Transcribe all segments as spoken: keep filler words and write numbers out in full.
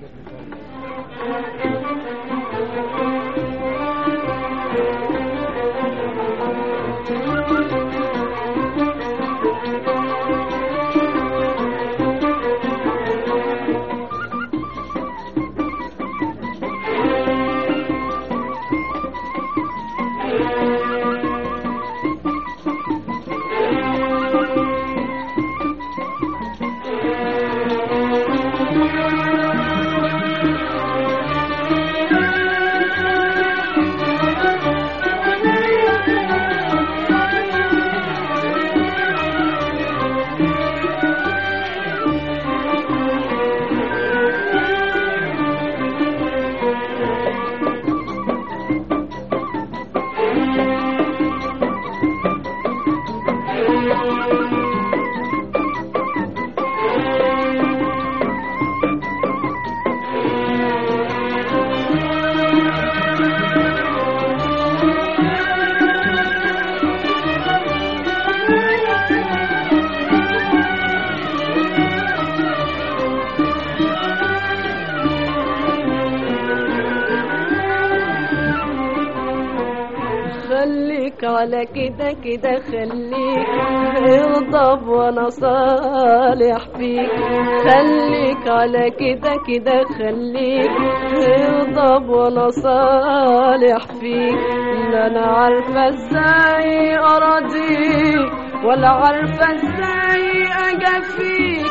خليك على كده كده خليك اغضب وانا صالح فيك. خليك على كده كده خليك اغضب وانا صالح فيك. لا انا عارفه ازاي اراضيك ولا عارفه ازاي اجافيك.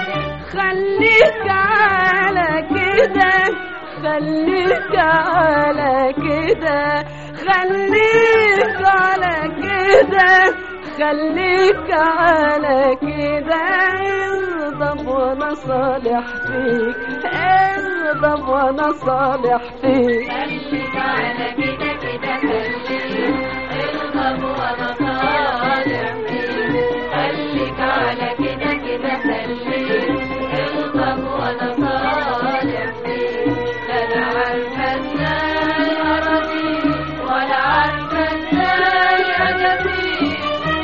خليك على كده خليك على كده خليك على كده خليك على كده اغضب وانا صالح فيك. اغضب وانا صالح فيك. خليك على كده كده خليك اغضب وانا صالح فيك. خليك على كده كده خليك اغضب وانا صالح فيك. لا انا عارفه ازاي اراضيك ولا عارفه ازاي اجافيك.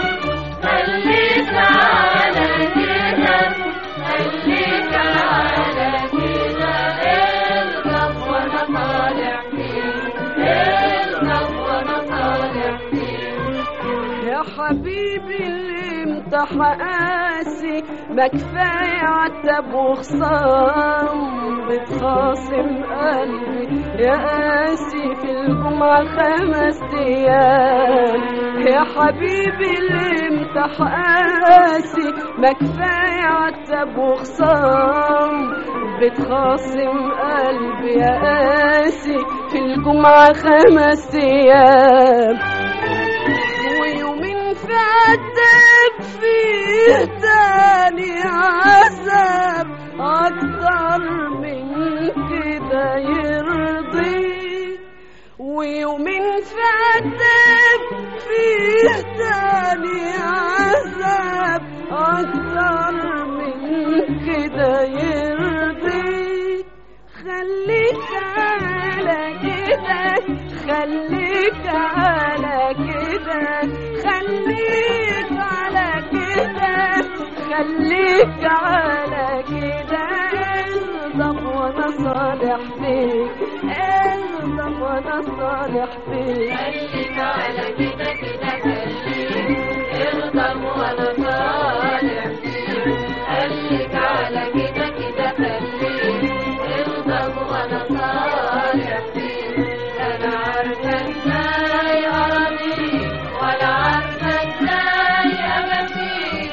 خليك على كده خليك على كده اغضب وانا صالح فيك. اغضب وانا صالح فيك. يا حبيبي اللي امتح قاسي ما كفايه عتب وخصام. بتخاصم قلبي يا قاسي في الجمعة خمس ايام. يا حبيبي اللي امتح قاسي ما كفايه عتب وخصام. بتخاصم قلبي يا قاسي في الجمعة خمس ايام. ويومين فاتك فيه تاني عذاب أكتر من كده يرضيك. ويومين فاتك فيه تاني عذاب أكتر من كده يرضيك. خليك على كده خليك على كده خليك على كده خليك على كده اغضب وانا صالح فيك. اغضب وانا صالح فيك. خليك على كده كده خليك اغضب وانا صالح فيك. خليك على كده كده خليك اغضب وانا صالح فيك. انا عارفه ازاي اراضيك ولا عارفه ازاي اجافيك.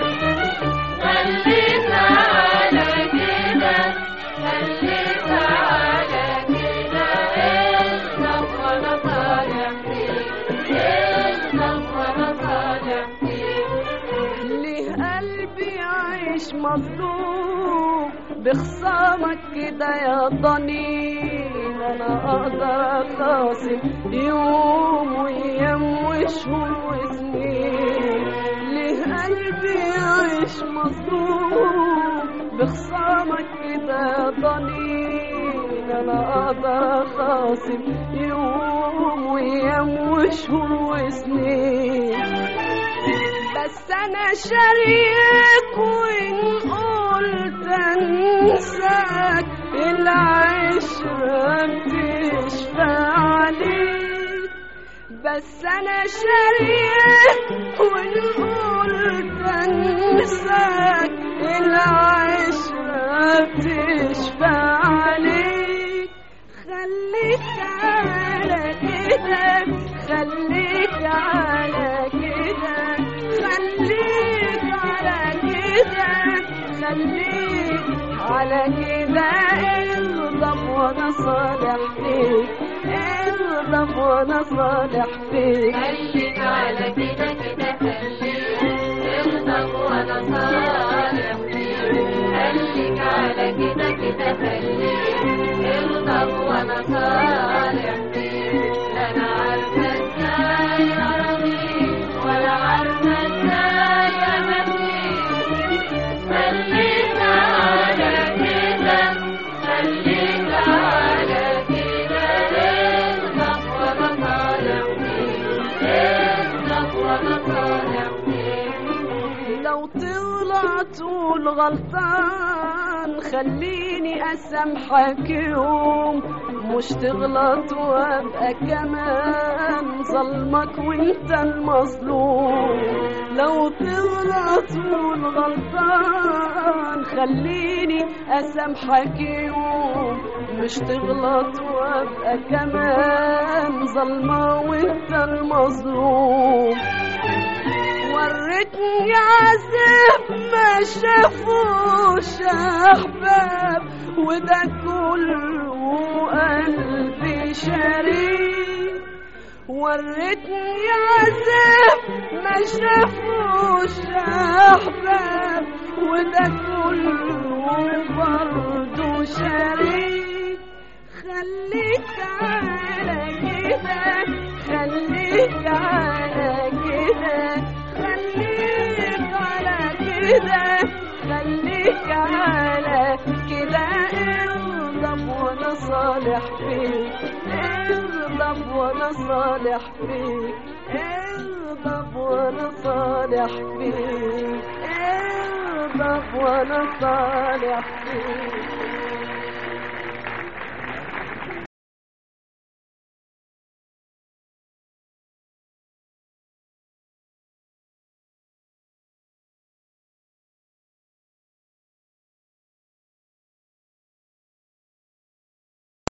خليك على كده خليك على كده اغضب وانا صالح فيك. اغضب وانا صالح فيك. ليه قلبي عايش مظلوم بخصامك كده يا ضنين. انا اقدر اخاصم يوم وايام وشهور وسنين. ليه قلبي عايش مظلوم بخصامك كده يا ضنين. انا اقدر اخاصم يوم وايام وشهور وسنين. بس انا شريك وان قلت انساك العالم العشرة بتشفى عليك، بس انا شاريك ونقول تنساك، العشرة بتشفى عليك. خليك على كده، خليك على كده، خليك على كده، خليك على كده. اغضب وانا صالح فيك، اغضب وانا صالح فيك. خليك على كده كده خليك، اغضب وانا صالح فيك. خليك على كده كده خليك، اغضب وانا صالح فيك. لا انا عارفه ازاي اراضيك ولا عارفه ازاي امنيك. خليك على كده، خليك على كده، اغضب وانا صالح فيك، اغضب وانا صالح فيك. لو طلعت تقول غلطان خليني اسامحك يوم، مش تغلط وابقى كمان ظلمك وانت المظلوم. لو تغلط تقول غلطان خليني اسامحك يوم، مش تغلط وابقى كمان ظلمة وانت المظلوم. وريتني عذاب ما شافوش احباب، وده كله قلبي شريك. وريتني عذاب ما شافوش احباب، وده كله برضه شريك. خليك على كده، خليك على كده، خليك على كده، خليك على كده. اغضب وانا صالح فيك، اغضب وانا صالح فيك، اغضب وانا صالح فيك، اغضب وانا صالح فيك.